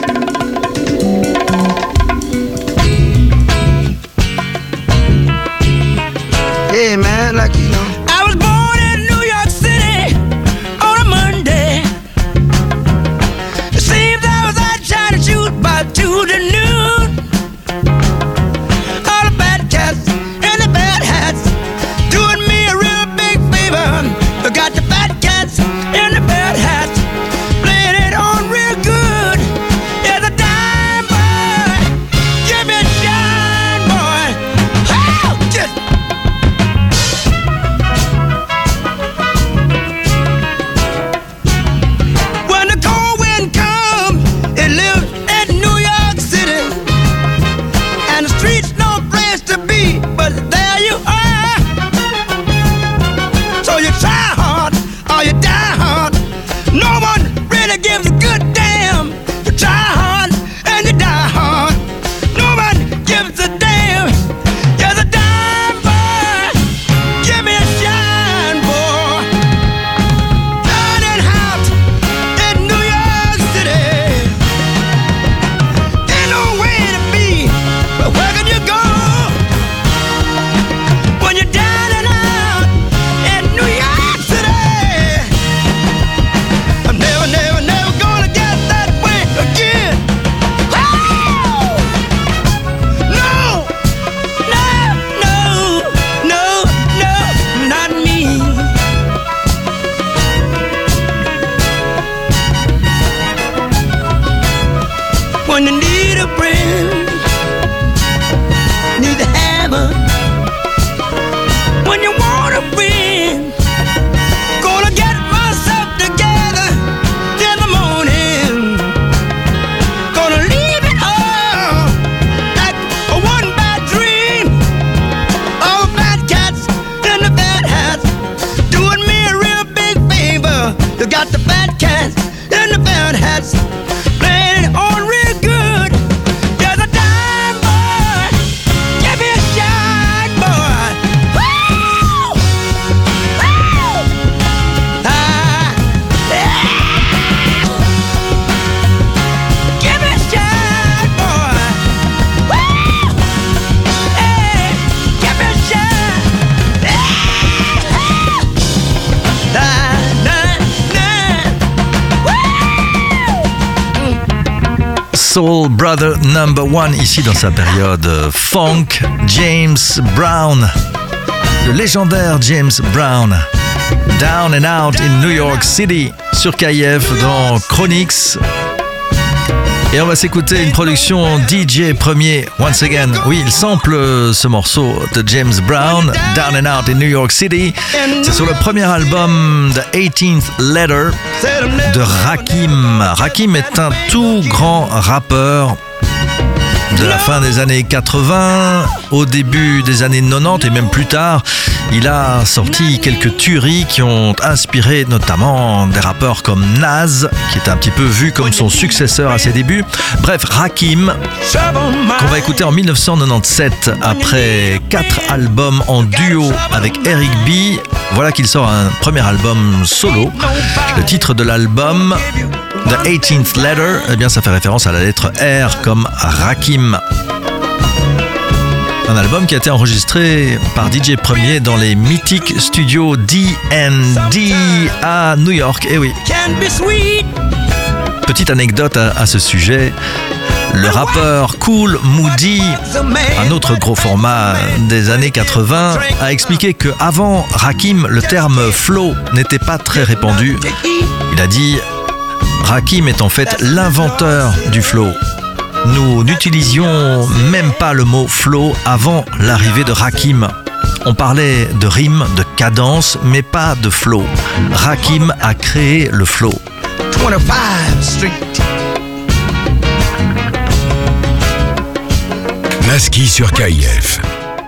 Yeah, man, like you know.
I was born in New York City on a Monday. It seems I was out trying to shoot by 2 to noon. All the bad cats and the bad hats doing me a real big favor. I got the bad cats and the bad hats playing it on real good. Yeah, the dime boy, give me a shine, boy. Oh, just when the cold wind comes, it lives in New York City, and the streets no place to be, but there you are. So you try hard or you die hard. No one really gives a good damn. You try hard and you die hard. No one gives a damn. You're the dime boy. Give me a shine, boy. Burning hot in New York City. Ain't no way to be, but where can you go when you're down and out in New York City? I'm never, never, never gonna get that way again. Oh! No, no, no, no, no, not me. When you need a friend, need a hammer. When you want a friend, gonna get myself together in the morning. Gonna leave it all like a one bad dream. All the bad cats and the bad hats doing me a real big favor. You got the bad cats and the bad hats playing it on real good. You're the dime boy. Give me a shine, boy. Woo! Woo! Ah, yeah. Give me a shine, boy. Woo! Hey, give me a shine.
Soul Brother number 1 ici dans sa période funk, James Brown, le légendaire James Brown, Down and Out in New York City sur KIF dans Chronix. Et on va s'écouter une production DJ Premier, once again. Oui, il sample ce morceau de James Brown, Down and Out in New York City. C'est sur le premier album The 18th Letter de Rakim. Rakim est un tout grand rappeur de la fin des années 80, au début des années 90 et même plus tard. Il a sorti quelques tueries qui ont inspiré notamment des rappeurs comme Nas, qui est un petit peu vu comme son successeur à ses débuts. Bref, Rakim, qu'on va écouter en 1997, après 4 albums en duo avec Eric B. Voilà qu'il sort un premier album solo. Le titre de l'album, The 18th Letter, eh bien ça fait référence à la lettre R comme Rakim. Un album qui a été enregistré par DJ Premier dans les mythiques studios D&D à New York. Eh oui. Petite anecdote à ce sujet. Le rappeur Kool Moody, un autre gros format des années 80, a expliqué qu'avant Rakim, le terme flow n'était pas très répandu. Il a dit: Rakim est en fait l'inventeur du flow. Nous n'utilisions même pas le mot flow avant l'arrivée de Rakim. On parlait de rime, de cadence, mais pas de flow. Rakim a créé le flow.
25th Street.
Nasky sur KIF.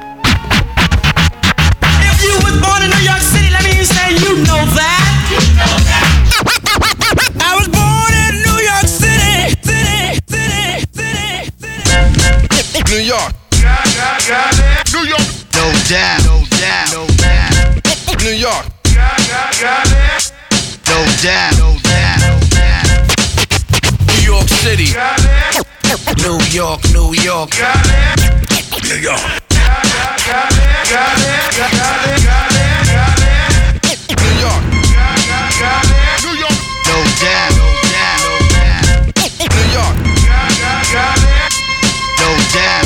If you was born in New York City, let me say you know that. I was born in New York City.
New York. New York.
No doubt. No doubt. No doubt.
New York.
No doubt. No doubt.
New York City.
New York. New York.
New York. New York. New York.
No doubt. No doubt.
New York.
No doubt.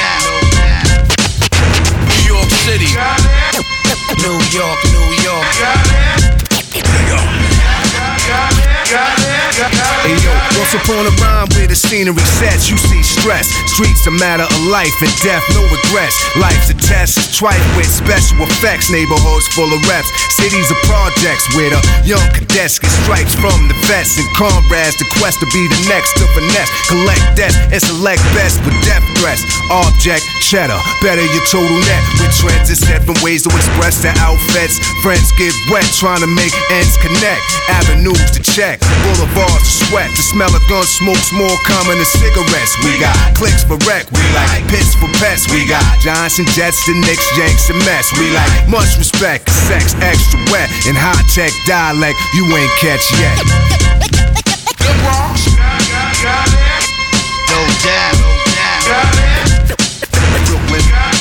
New York City.
New York. New York.
Hey yo, once upon a rhyme where the scenery sets, you see stress. Streets a matter of life and death, no regrets. Life's a test, trite with special effects. Neighborhoods full of reps, cities of projects where the young cadets get stripes from the vets and comrades. The quest to be the next to finesse, collect debts and select best with death threats. Object cheddar, better your total net with trends and set from ways to express their outfits. Friends get wet trying to make ends connect. Avenues to check, boulevards to sweat. The smell of gun smoke's more common than cigarettes. We got clicks for wreck, we like pits for pets. We got Johnson Jets, the Knicks, Yanks, and Mets. We like much respect, sex extra wet, and high-tech dialect you ain't catch yet.
The Bronx.
No doubt. No doubt.
Brooklyn.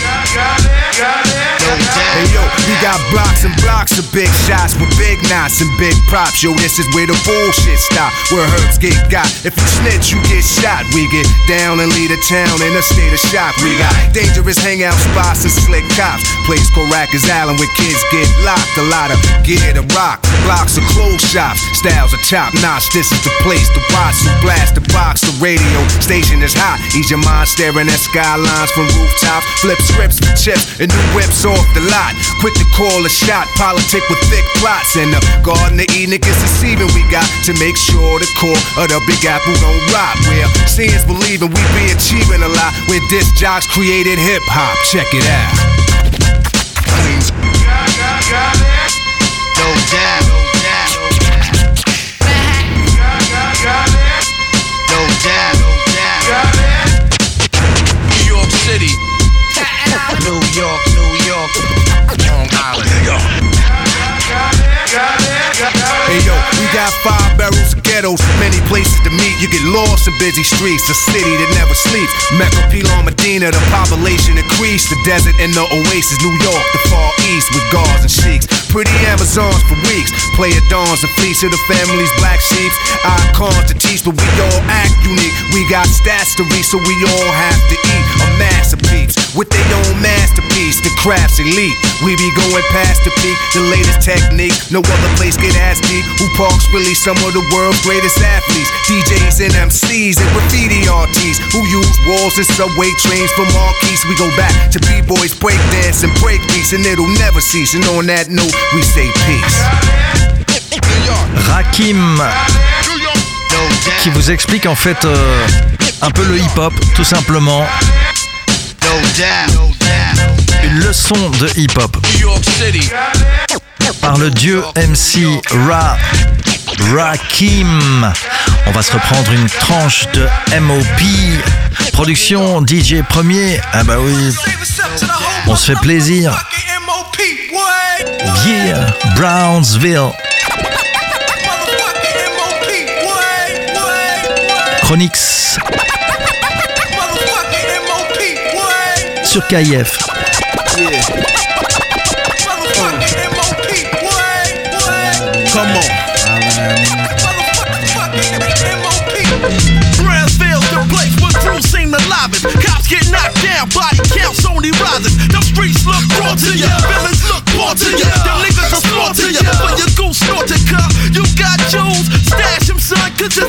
No doubt.
Hey yo, we got blocks and blocks of big shots with big knots and big props. Yo, this is where the bullshit stop, where herbs get got. If you snitch, you get shot. We get down and lead a town in a state of shock. We got dangerous hangout spots and slick cops. Place called Rikers Island where kids get locked. A lot of gear to rock, blocks of clothes shops. Styles are top notch. This is the place to watch. So blast the box, the radio station is hot. Ease your mind staring at skylines from rooftops. Flip scripts for chips and new whips off the lot. Quick to call a shot, politic with thick plots. And the Garden of Eden is deceiving. We got to make sure the core of the Big Apple don't rot. Where seeing's believing, we be achieving a lot. Where disc jocks created hip hop. Check it out. Queens.
No doubt. No doubt.
New York City.
New York. New York.
Long Island. New York.
Hey yo, we got 5 barrels of ghettos, many places to meet. You get lost in busy streets, a city that never sleeps. Mecca, Pilon, Medina, the population increased. The desert and the oasis, New York, the far east with guards and sheiks. Pretty Amazons for weeks, player dawns and fleece of the family's black sheep. Icons to teach, but we all act unique. We got stats to read, so we all have to eat. A masterpiece with their own masterpiece. The craft's elite. We be going past the peak, the latest technique. No other place get as deep. Who parks really some of the world's greatest athletes? DJs and MCs and graffiti artists who use walls and subway trains for marquees. We go back to B-boys, breakdance and breakbeats, and it'll never cease. And on that note, we say peace.
Rakim, qui vous explique en fait un peu le hip-hop, tout simplement. Une leçon de hip-hop par le dieu MC Rakim. On va se reprendre une tranche de MOP. Production DJ Premier. Ah bah oui, on se fait plaisir. Yeah, Brownsville. Chronix sur KIF.
Come on. Brownsville, the place where crews seem to liven. Cops get knocked down, body counts only rising. Them streets look raw to ya, villains look poor to ya. Them niggas are small to ya, but your goose snort to cut. You got Jones, stash him son, cause the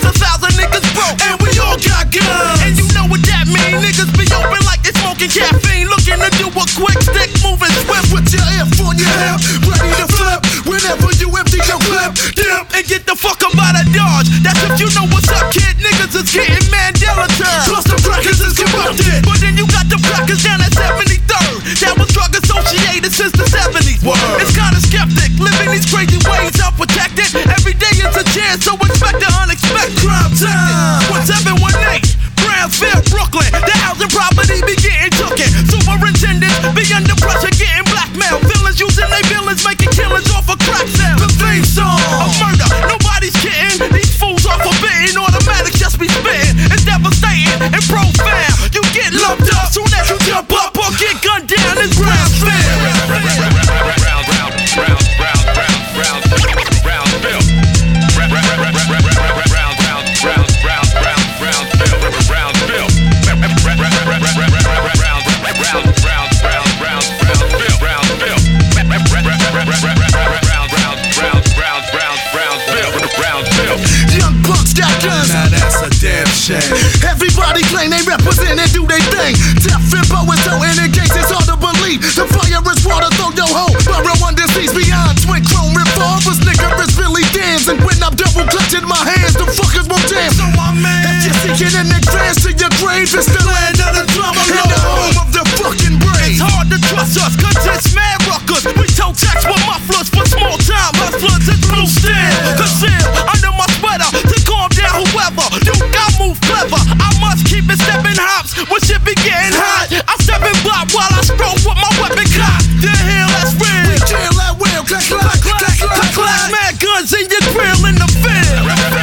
hitting Mandela time. Plus the crackers is corrupted. But then you got the crackers down at 73rd. That was drug associated since the 70s. Word. It's kinda skeptic, living these crazy ways, unprotected. Every day it's a chance, so expect the unexpected. Crime time. 1718, Brownsville, Brooklyn. The housing property be getting tooken. Superintendents be under pressure, getting blackmail. Villains using their villains, making killings off of crack sales. The theme song of murder, nobody's kidding. These fools are forbidden, automatics just be spitting. It's devastating and profound. You get lumped up soon as you jump up or get gunned down. It's Brownsville. Young bucks got guns.
Now that's a damn shame.
Everybody claim they represent and do they thing. Death and bow and toe, and in case it's hard to believe. The fire is water, throw your hoe. Burrow under seas beyond twin chrome revolvers. Nigga is Billy Dan's, and when I'm double clutching my hands, the fuckers won't dance. So my man, if you're seeking an advance to your grave, it's the land of the drama and the home of the fucking brave. It's hard to trust us, cause it's mad ruckers. We tow tax with mufflers for small time hustlers. It's blue steel, concealed under my sweater to calm down whoever. You got move clever. I must keep it stepping hops when shit be getting hot. I step and block while I stroll with my weapon cocked. The hell that's real. We kill at will. Clack, clack, clack, clack, clack. Mad guns in your grill in the field.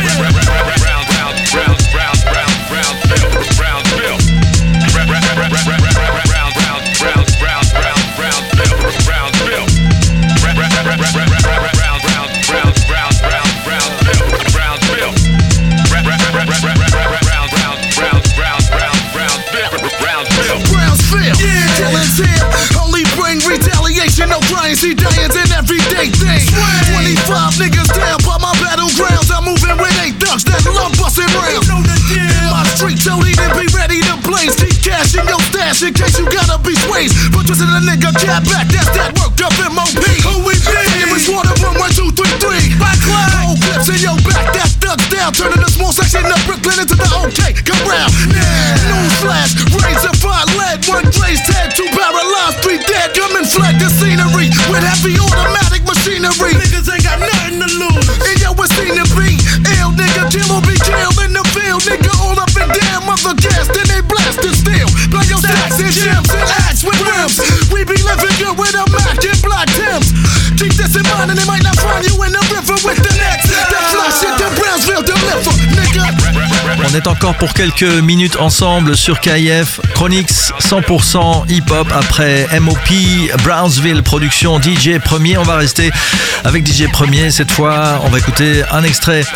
Killings here, only bring retaliation. No crying, see dying's an everyday thing. 25 niggas down by my battlegrounds. I'm moving with 8 thugs that love busting rounds. In my street, so he didn't be ready to blaze. Keep cash in your stash in case you gotta be swayed. But twisting a nigga cat back, that's that worked up MOP. Who we be? It's water 1, 1, 2, 3, 3. Back line. Whole clips in your back, that thugs down. Turning a small section of Brooklyn into the OK. Come round. Newsflash, razor fire lead, 1 blaze, 10, 2 paralyzed, 3 dead. Come and flag the scenery with heavy automatic machinery. Niggas ain't got nothing to lose. And yo, it's seen to be ill, nigga. Kill or be killed in the field, nigga. All up and down, mother gas, then they blasting steel. Play your stacks and gems and axe with rims. We be living good with a Mac and black Timbs. Keep this in mind, and they might not find you in the river with the next. That fly shit that Brownsville deliver, nigga.
On est encore pour quelques minutes ensemble sur KIF. Chronix 100% hip-hop après MOP, Brownsville, production DJ Premier. On va rester avec DJ Premier. Cette fois, on va écouter un extrait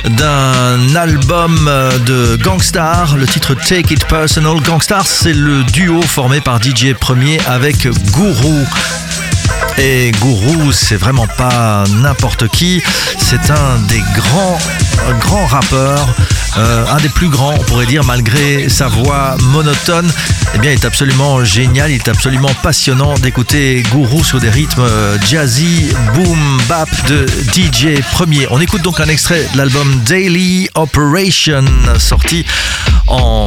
d'un album de Gangstar. Le titre Take It Personal. Gangstar, c'est le duo formé par DJ Premier avec Guru. Et Guru, c'est vraiment pas n'importe qui. C'est un des grands rappeurs, un des plus grands, on pourrait dire, malgré sa voix monotone. Eh bien, il est absolument génial, il est absolument passionnant d'écouter Guru sur des rythmes jazzy, boom, bap de DJ Premier. On écoute donc un extrait de l'album Daily Operation, sorti en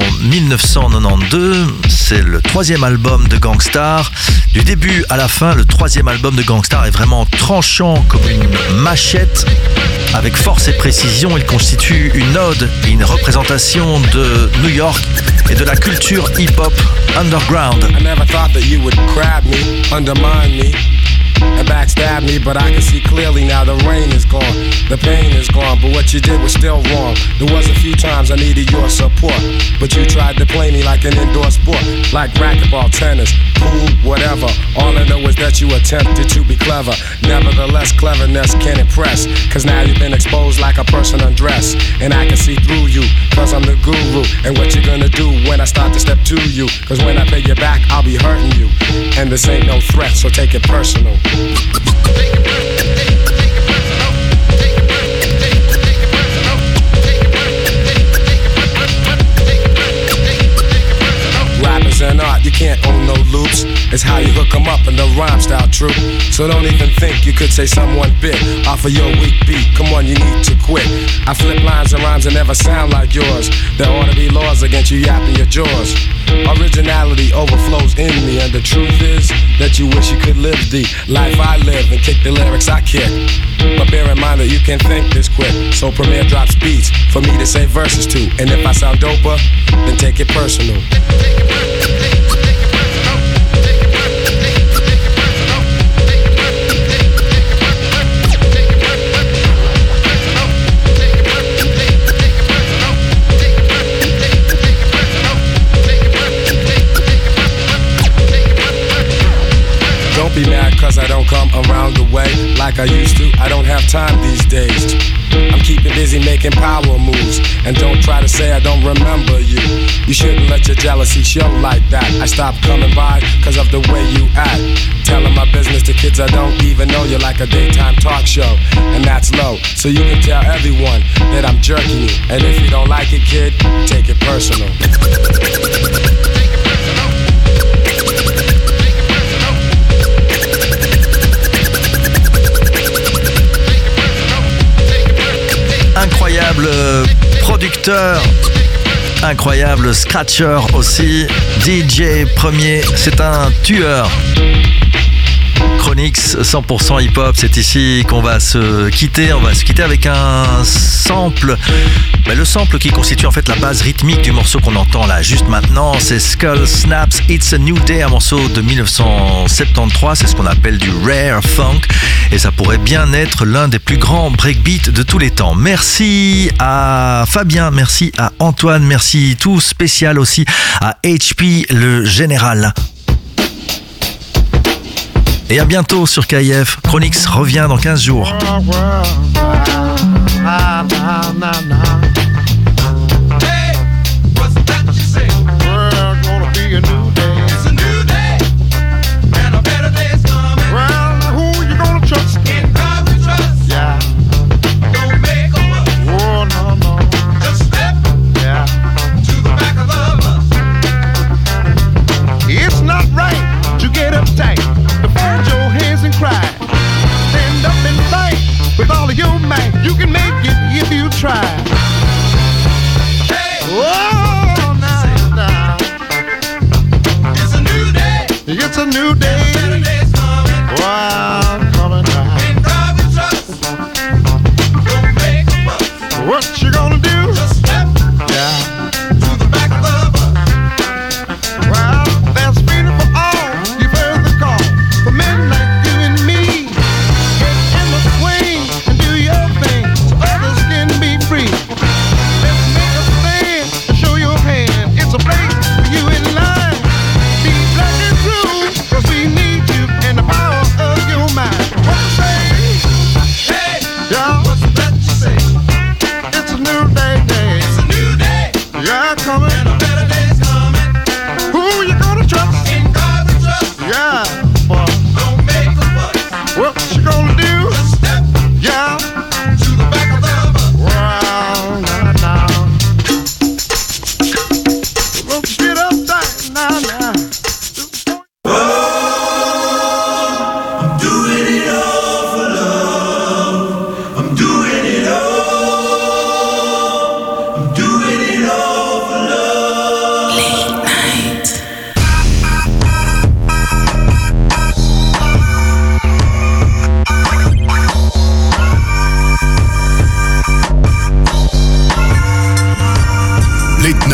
1992. C'est le 3e album de Gangstar. Du début à la fin, le 3e album de Gangstar est vraiment tranchant comme une machette. Avec force et précision, il constitue une ode et une représentation de New York et de la culture hip-hop underground.
I never thought that you would crab me, undermine me, and backstab me, but I can see clearly now the rain is gone, the pain is gone, but what you did was still wrong. There was a few times I needed your support, but you tried to play me like an indoor sport, like racquetball, tennis, pool, whatever. All I know is that you attempted to be clever. Nevertheless, cleverness can impress, cause now you've been exposed like a person undressed, and I can see through you, cause I'm the guru. And what you gonna do when I start to step to you? Cause when I pay you back, I'll be hurting you, and this ain't no threat, so take it personal. Rappers and art, you can't own no loops. It's how you hook 'em up in the rhyme style, true. So don't even think you could say someone bit off of your weak beat. Come on, you need to quit. I flip lines and rhymes that never sound like yours. There ought to be laws against you yapping your jaws. Originality overflows in me, and the truth is that you wish you could live the life I live and kick the lyrics I kick. But bear in mind that you can't think this quick. So Premier drops beats for me to say verses to. And if I sound doper, then take it personal. Don't be mad cause I don't come around the way like I used to. I don't have time these days. I'm keeping busy making power moves. And don't try to say I don't remember you. You shouldn't let your jealousy show like that. I stopped coming by cause of the way you act. Telling my business to kids I don't even know. You're like a daytime talk show, and that's low. So you can tell everyone that I'm jerking you. And if you don't like it, kid, take it personal.
Incroyable producteur, incroyable scratcher aussi, DJ Premier, c'est un tueur. Chronix 100% hip-hop, c'est ici qu'on va se quitter. On va se quitter avec un sample. Le sample qui constitue en fait la base rythmique du morceau qu'on entend là juste maintenant, c'est Skull Snaps It's a New Day, un morceau de 1973, c'est ce qu'on appelle du rare funk et ça pourrait bien être l'un des plus grands breakbeats de tous les temps. Merci à Fabien, merci à Antoine, merci tout spécial aussi à HP le général. Et à bientôt sur KIF. Chronix revient dans 15 jours.
Hey, what's that you say? Well, gonna be a new day. It's a new day, and a better day's coming. Well, who you gonna trust? In God we trust. Yeah. Don't make a fuss. Oh, no, no. Just step, yeah, to the back of the bus. It's not right to get uptight, to fold your hands and cry. Stand up and fight with all of your might. You can make it if you try. Hey, oh, nah. It's a new day. It's a new day. And a better day's coming. Wow, coming now. In God we trust. Don't make a fuss. What you gonna do? Just step, yeah, to the back of the bus. Well, there's freedom for all. You've heard the call for men like you and me. Get in the swing and do your thing so others can be free. Let's make a stand and show your hand. It's a place for you in line. Be black and true, cause we need you and the power of your mind. What you say? Hey, yeah, what's that you say? It's a new day, day. It's a new day. Yeah, coming.